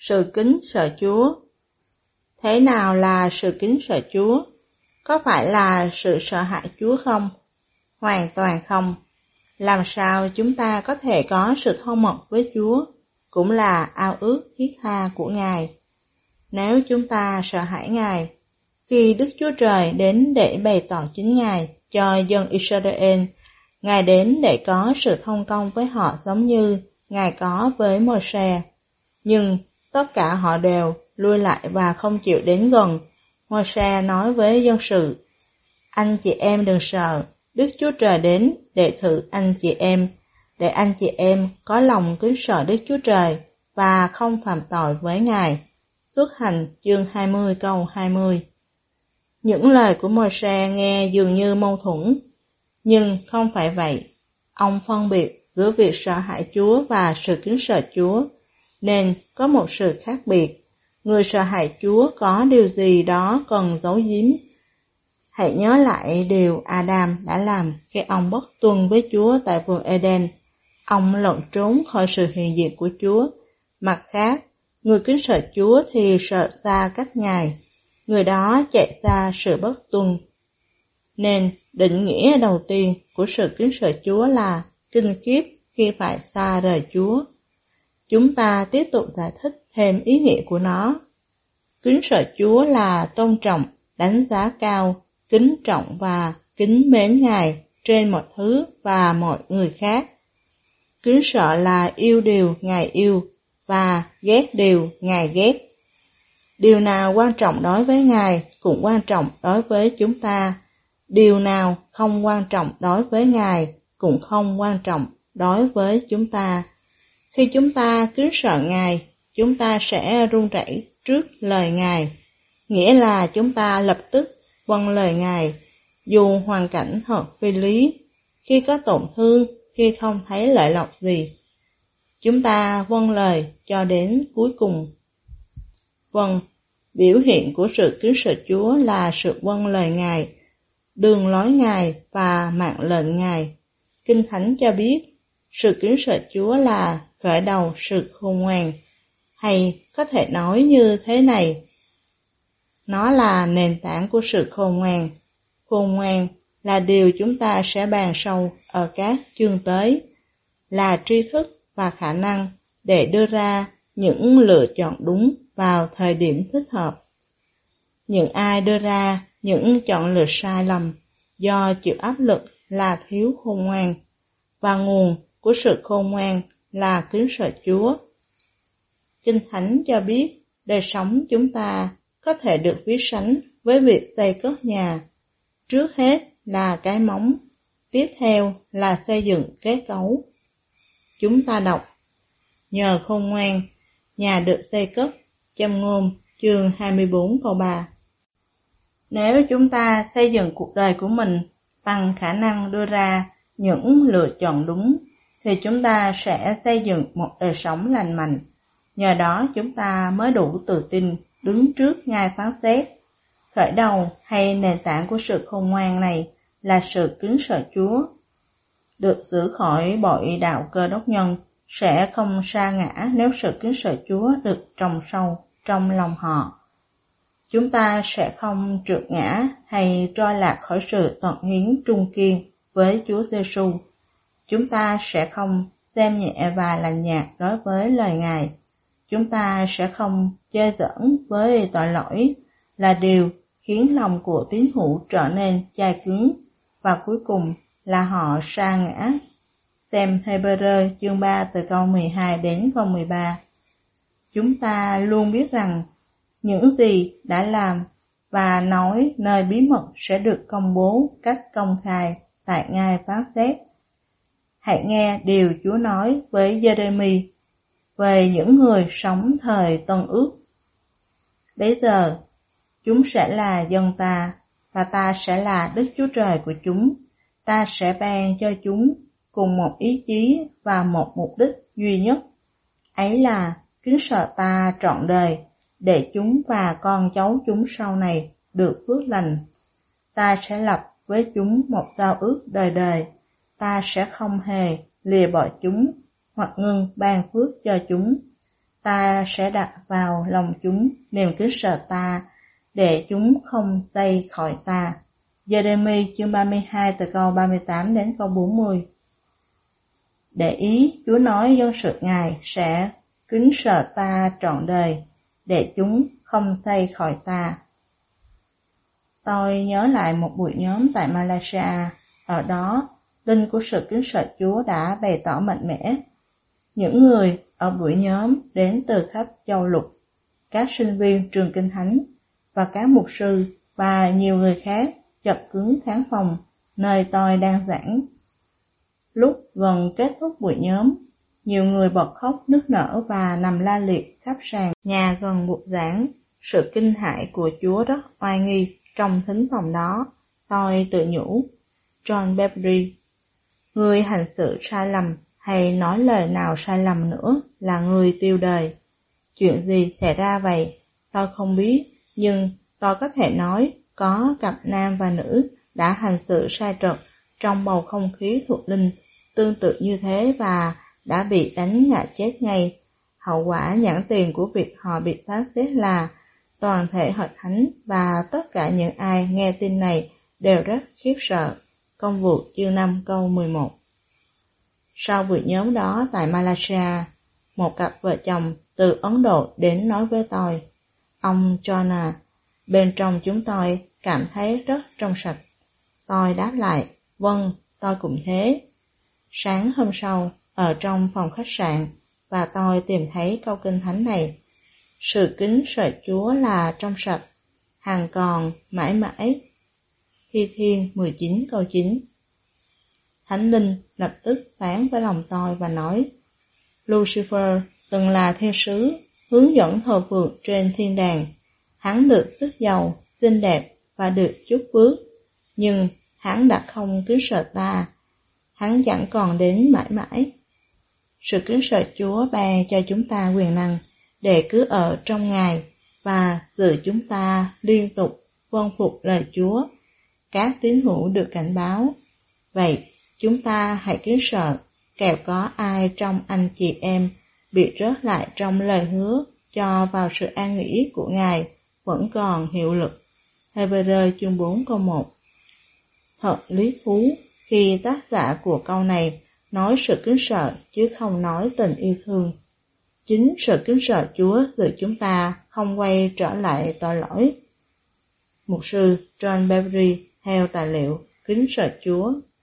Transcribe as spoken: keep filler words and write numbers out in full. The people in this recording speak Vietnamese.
Sự kính sợ Chúa. Thế nào là sự kính sợ Chúa? Có phải là sự sợ hãi Chúa không? Hoàn toàn không. Làm sao chúng ta có thể có sự thân mật với Chúa, cũng là ao ước thiết tha của Ngài. Nếu chúng ta sợ hãi Ngài, khi Đức Chúa Trời đến để bày tỏ chính Ngài cho dân Israel, Ngài đến để có sự thông công với họ giống như Ngài có với Môi-se. Nhưng tất cả họ đều lui lại và không chịu đến gần. Môi-se nói với dân sự: Anh chị em đừng sợ, Đức Chúa Trời đến để thử anh chị em, để anh chị em có lòng kính sợ Đức Chúa Trời và không phạm tội với Ngài. Xuất Hành chương hai mươi câu hai mươi. Những lời của Môi-se nghe dường như mâu thuẫn, nhưng không phải vậy. Ông phân biệt giữa việc sợ hãi Chúa và sự kính sợ Chúa, nên có một sự khác biệt. Người sợ hãi Chúa có điều gì đó cần giấu giếm. Hãy nhớ lại điều Adam đã làm khi ông bất tuân với Chúa tại vườn Eden. Ông lẩn trốn khỏi sự hiện diện của Chúa. Mặt khác, người kính sợ Chúa thì sợ xa cách Ngài. Người đó chạy xa sự bất tuân. Nên định nghĩa đầu tiên của sự kính sợ Chúa là kinh khiếp khi phải xa rời Chúa. Chúng ta tiếp tục giải thích thêm ý nghĩa của nó. Kính sợ Chúa là tôn trọng, đánh giá cao, kính trọng và kính mến Ngài trên mọi thứ và mọi người khác. Kính sợ là yêu điều Ngài yêu và ghét điều Ngài ghét. Điều nào quan trọng đối với Ngài cũng quan trọng đối với chúng ta. Điều nào không quan trọng đối với Ngài cũng không quan trọng đối với chúng ta. Khi chúng ta kính sợ Ngài, chúng ta sẽ run rẩy trước lời Ngài, nghĩa là chúng ta lập tức vâng lời Ngài, dù hoàn cảnh hợp phi lý, khi có tổn thương, khi không thấy lợi lộc gì. Chúng ta vâng lời cho đến cuối cùng. Vâng, biểu hiện của sự kính sợ Chúa là sự vâng lời Ngài, đường lối Ngài và mạng lệnh Ngài. Kinh Thánh cho biết, sự kính sợ Chúa là khởi đầu sự khôn ngoan, hay có thể nói như thế này: nó là nền tảng của sự khôn ngoan. Khôn ngoan là điều chúng ta sẽ bàn sâu ở các chương tới, là tri thức và khả năng để đưa ra những lựa chọn đúng vào thời điểm thích hợp. Những ai đưa ra những chọn lựa sai lầm do chịu áp lực là thiếu khôn ngoan, và nguồn của sự khôn ngoan là kính sợ Chúa. Kinh Thánh cho biết đời sống chúng ta có thể được ví sánh với việc xây cất nhà. Trước hết là cái móng, tiếp theo là xây dựng kết cấu. Chúng ta đọc: nhờ khôn ngoan, nhà được xây cất. Châm ngôn chương hai mươi bốn câu ba. Nếu chúng ta xây dựng cuộc đời của mình bằng khả năng đưa ra những lựa chọn đúng, thì chúng ta sẽ xây dựng một đời sống lành mạnh. Nhờ đó chúng ta mới đủ tự tin đứng trước Ngài phán xét. Khởi đầu hay nền tảng của sự khôn ngoan này là sự kính sợ Chúa. Được giữ khỏi bội đạo Cơ Đốc nhân sẽ không sa ngã nếu sự kính sợ Chúa được trồng sâu trong lòng họ. Chúng ta sẽ không trượt ngã hay trôi lạc khỏi sự tận hiến trung kiên với Chúa Giêsu. Chúng ta sẽ không xem nhẹ và lạnh nhạt đối với lời Ngài. Chúng ta sẽ không chơi giỡn với tội lỗi, là điều khiến lòng của tín hữu trở nên chai cứng, và cuối cùng là họ sa ngã. Xem Hebrew chương ba từ câu mười hai đến câu mười ba. Chúng ta luôn biết rằng những gì đã làm và nói nơi bí mật sẽ được công bố cách công khai tại Ngài phán xét. Hãy nghe điều Chúa nói với Giê-rê-mi về những người sống thời Tân Ước. Bây giờ, chúng sẽ là dân ta, và ta sẽ là Đức Chúa Trời của chúng. Ta sẽ ban cho chúng cùng một ý chí và một mục đích duy nhất. Ấy là kính sợ ta trọn đời, để chúng và con cháu chúng sau này được phước lành. Ta sẽ lập với chúng một giao ước đời đời. Ta sẽ không hề lìa bỏ chúng, hoặc ngưng ban phước cho chúng. ta sẽ đặt vào lòng chúng niềm kính sợ ta, để chúng không tây khỏi ta. Giê-rê-mi chương ba mươi hai từ câu ba mươi tám đến câu bốn mươi. Để ý, Chúa nói dân sự Ngài sẽ kính sợ ta trọn đời, để chúng không tây khỏi ta. Tôi nhớ lại một buổi nhóm tại Malaysia, ở đó, linh của sự kính sợ Chúa đã bày tỏ mạnh mẽ. Những người ở buổi nhóm đến từ khắp châu lục, các sinh viên trường Kinh Thánh và các mục sư và nhiều người khác chật cứng khán phòng nơi tôi đang giảng. Lúc gần kết thúc buổi nhóm, nhiều người bật khóc nức nở và nằm la liệt khắp sàn nhà gần bục giảng. Sự kinh hãi của Chúa rất oai nghi trong thính phòng đó. Tôi tự nhủ, John Beverly, người hành xử sai lầm hay nói lời nào sai lầm nữa là người tiêu đời. Chuyện gì xảy ra vậy? Tôi không biết, nhưng tôi có thể nói có cặp nam và nữ đã hành xử sai trật trong bầu không khí thuộc linh tương tự như thế và đã bị đánh ngã chết ngay. Hậu quả nhãn tiền của việc họ bị phán xét là toàn thể hội thánh và tất cả những ai nghe tin này đều rất khiếp sợ. Công vụ chương năm câu mười một. Sau buổi nhóm đó tại Malaysia, một cặp vợ chồng từ Ấn Độ đến nói với tôi, ông Jonah, bên trong chúng tôi cảm thấy rất trong sạch. Tôi đáp lại, vâng, tôi cũng thế. Sáng hôm sau, ở trong phòng khách sạn, và tôi tìm thấy câu kinh thánh này. Sự kính sợ Chúa là trong sạch, hằng còn mãi mãi. Thi Thiên mười chín câu chín. Thánh linh lập tức phán với lòng tôi và nói, Lucifer từng là thiên sứ, hướng dẫn thờ phượng trên thiên đàng. Hắn được sức giàu, xinh đẹp và được chúc phước, nhưng hắn đã không kính sợ ta. Hắn chẳng còn đến mãi mãi. Sự kính sợ Chúa ban cho chúng ta quyền năng để cứ ở trong Ngài và giữ chúng ta liên tục vâng phục lời Chúa. Các tín hữu được cảnh báo. Vậy, chúng ta hãy kính sợ, kẻo có ai trong anh chị em bị rớt lại trong lời hứa cho vào sự an nghỉ của Ngài vẫn còn hiệu lực. Hebrew chương bốn câu một. Thật lý thú khi tác giả của câu này nói sự kính sợ chứ không nói tình yêu thương. Chính sự kính sợ Chúa giữ chúng ta không quay trở lại tội lỗi. Mục sư John Beverly theo tài liệu Kính sợ Chúa